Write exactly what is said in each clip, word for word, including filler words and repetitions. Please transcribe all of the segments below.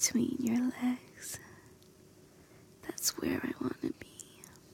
between your legs. That's where I want to be.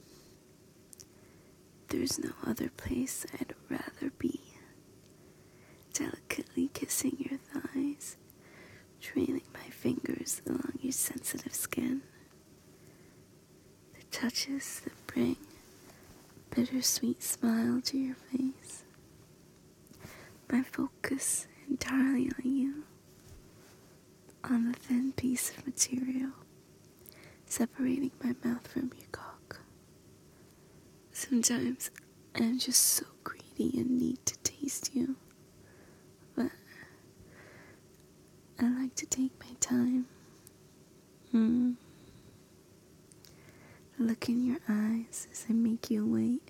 There's no other place I'd rather be. Delicately kissing your thighs, trailing my fingers along your sensitive skin. The touches that bring a bittersweet smile to your face. My focus entirely on you, on the thin piece of material separating my mouth from your cock. Sometimes I'm just so greedy and need to taste you, but I like to take my time. Hmm. Look in your eyes as I make you wait.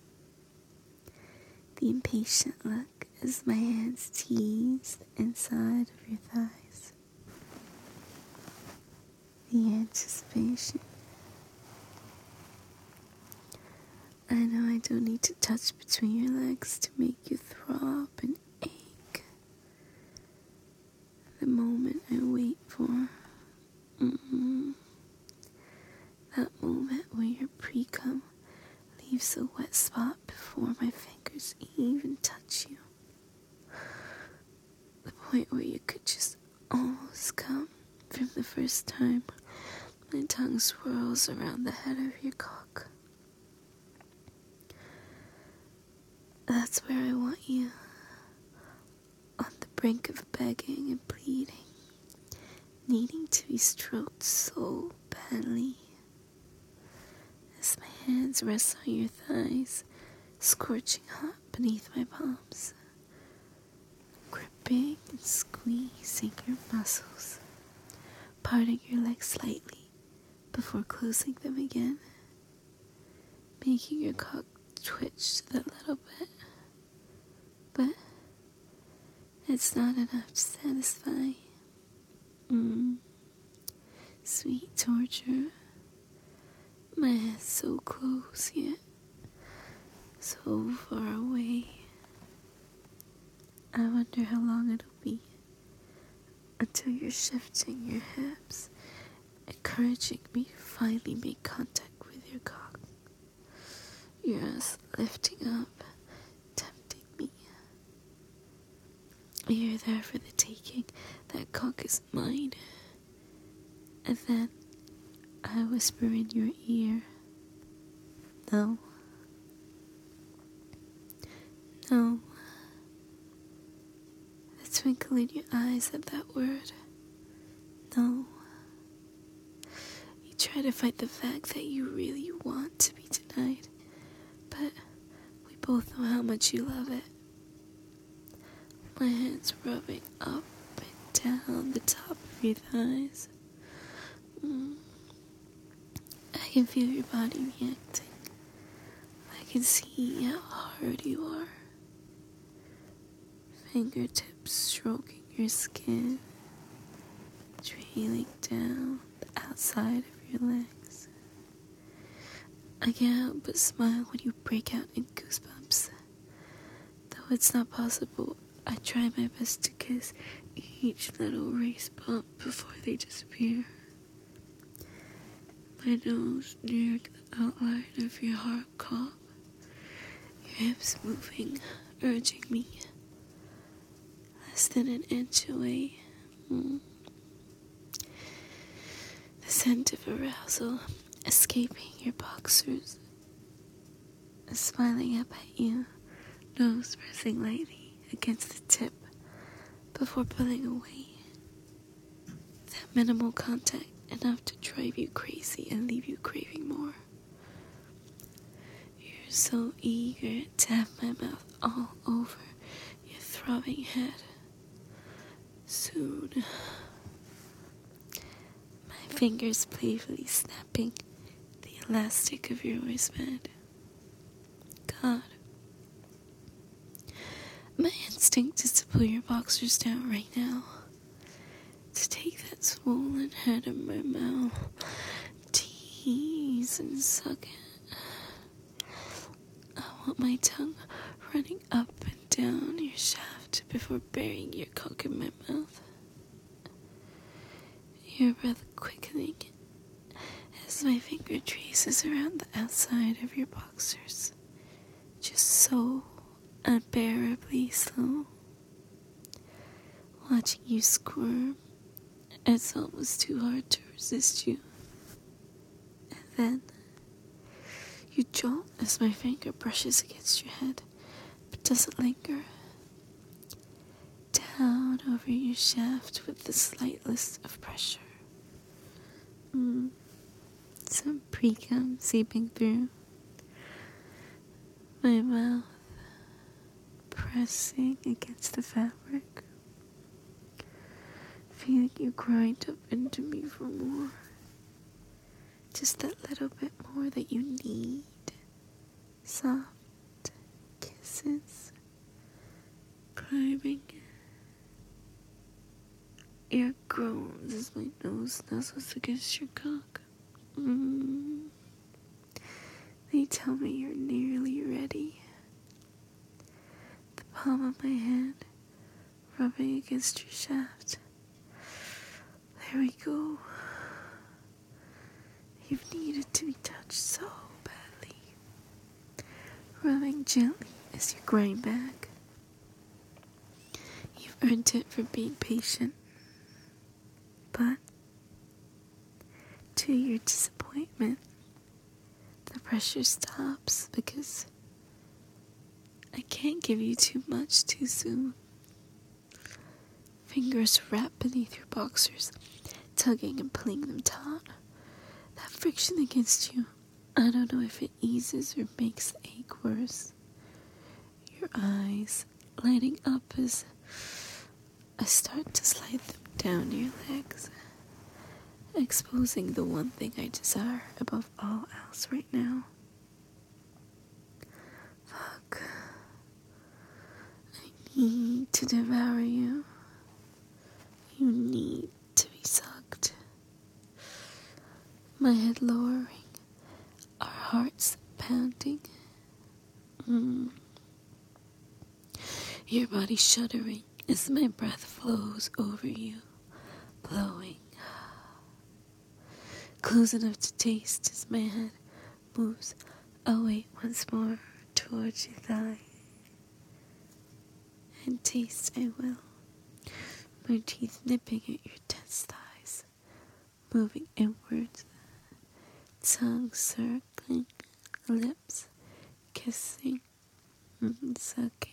The impatient look as my hands tease the inside of your thighs. The anticipation. I know I don't need to touch between your legs to make you throb and ache. The moment I wait for. Mm-mm. That moment where your pre-cum leaves a wet spot before my fingers even touch you. The point where you could just almost come from the first time my tongue swirls around the head of your cock. That's where I want you, on the brink of begging and pleading, needing to be stroked so badly. As my hands rest on your thighs, scorching hot beneath my palms, gripping and squeezing your muscles, parting your legs slightly before closing them again, making your cock twitch a little bit. But it's not enough to satisfy. Mm. Sweet torture. My head so close yet so far away. I wonder how long it'll be until you're shifting your hips, encouraging me to finally make contact with your cock. Your ass lifting up, tempting me. You're there for the taking. That cock is mine. And then I whisper in your ear, no. No. The twinkle in your eyes at that word. No. You try to fight the fact that you really want to be denied, but we both know how much you love it. My hands rubbing up and down the top of your thighs. Mm. I can feel your body reacting. I can see how hard you are. Fingertips stroking your skin, trailing down the outside of your legs. I can't help but smile when you break out in goosebumps. Though it's not possible, I try my best to kiss each little raised bump before they disappear. My nose near the outline of your hard cock, your hips moving, urging me. Less than an inch away. Mm. The scent of arousal escaping your boxers. Smiling up at you, nose pressing lightly against the tip before pulling away. That minimal contact enough to drive you crazy and leave you craving more. You're so eager to have my mouth all over your throbbing head. Soon, my fingers playfully snapping the elastic of your waistband. God, my instinct is to pull your boxers down right now. To take that swollen head in my mouth, tease and suck it. I want my tongue running up and down your shaft before burying your cock in my mouth. your breath quickening as my finger traces around the outside of your boxers, just so unbearably slow. Watching you squirm, it's almost too hard to resist you. And then you jolt as my finger brushes against your head, but doesn't linger. Down over your shaft with the slightest of pressure. Mm. Some pre-cum seeping through my mouth, pressing against the fabric. Feeling you grind up into me for more. Just that little bit more that you need. Soft kisses. Climbing your groans as my nose nuzzles against your cock. Mm. They tell me you're nearly ready. The palm of my hand rubbing against your shaft. There we go. You've needed to be touched so badly. Rubbing gently as you grind back. You've earned it for being patient. But, to your disappointment, the pressure stops because I can't give you too much too soon. Fingers wrap beneath your boxers, tugging and pulling them taut. That friction against you, I don't know if it eases or makes the ache worse. Your eyes lighting up as I start to slide them down your legs, exposing the one thing I desire above all else right now. Fuck. I need to devour you. You need to be sucked. My head lowering, our hearts pounding. Mm. Your body shuddering as my breath flows over you, blowing. Close enough to taste as my head moves away once more towards your thigh. And taste I will, my teeth nipping at your tense thighs, moving inwards, tongue circling, lips kissing and sucking.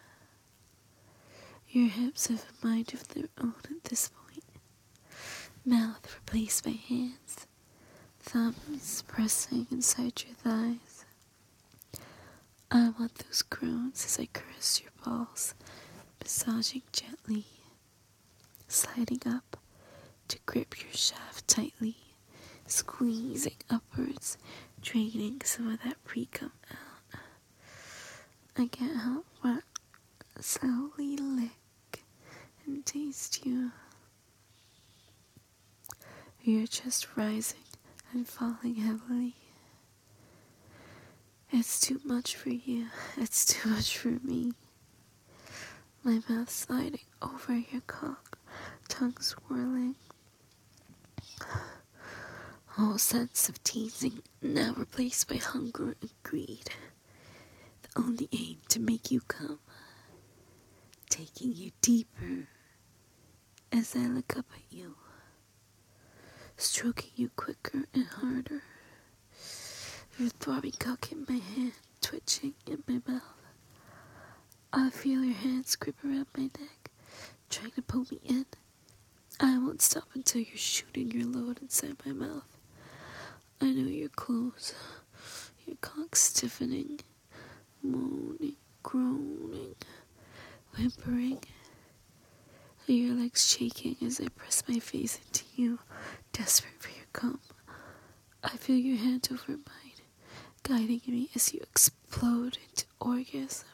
Your hips have a mind of their own at this point. Mouth replaced by hands, thumbs pressing inside your thighs. I want those groans as I caress your balls, massaging gently, sliding up to grip your shaft tightly, squeezing upwards, draining some of that pre-cum out. I can't help but slowly lick and taste you. Your chest rising and falling heavily. It's too much for you. It's too much for me. My mouth sliding over your cock, tongue swirling. Whole sense of teasing now replaced by hunger and greed. The only aim to make you come. Taking you deeper as I look up at you. Stroking you quicker and harder. Your throbbing cock in my hand, twitching in my mouth. I feel your hands grip around my neck, trying to pull me in. I won't stop until you're shooting your load inside my mouth. I know you're close, your cock stiffening, moaning, groaning, whimpering. Your legs shaking as I press my face into you, desperate for your cum. I feel your hand over mine, guiding me as you explode into orgasm.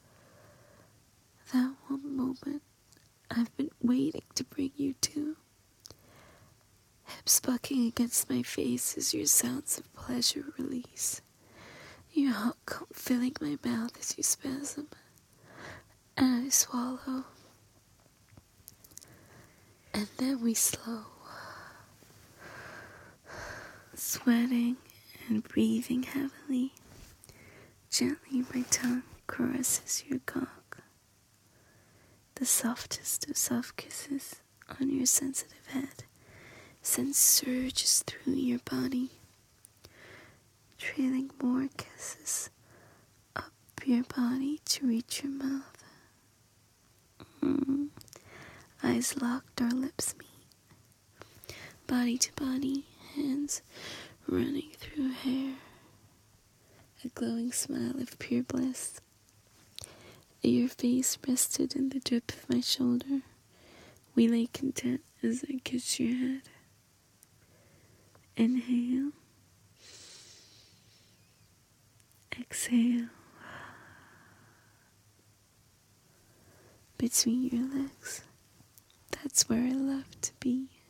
That one moment I've been waiting to bring you to. Hips bucking against my face as your sounds of pleasure release. Your hot cum filling my mouth as you spasm. And I swallow. And then we slow, Sweating and breathing heavily, gently my tongue caresses your cock. The softest of soft kisses on your sensitive head sends surges through your body, trailing more kisses up your body to reach your mouth. Mm. Eyes locked, our lips meet, body to body, hands running through hair, a glowing smile of pure bliss. Your face rested in the drip of my shoulder. We lay content as I kiss your head. Inhale. Exhale. Between your legs, that's where I love to be.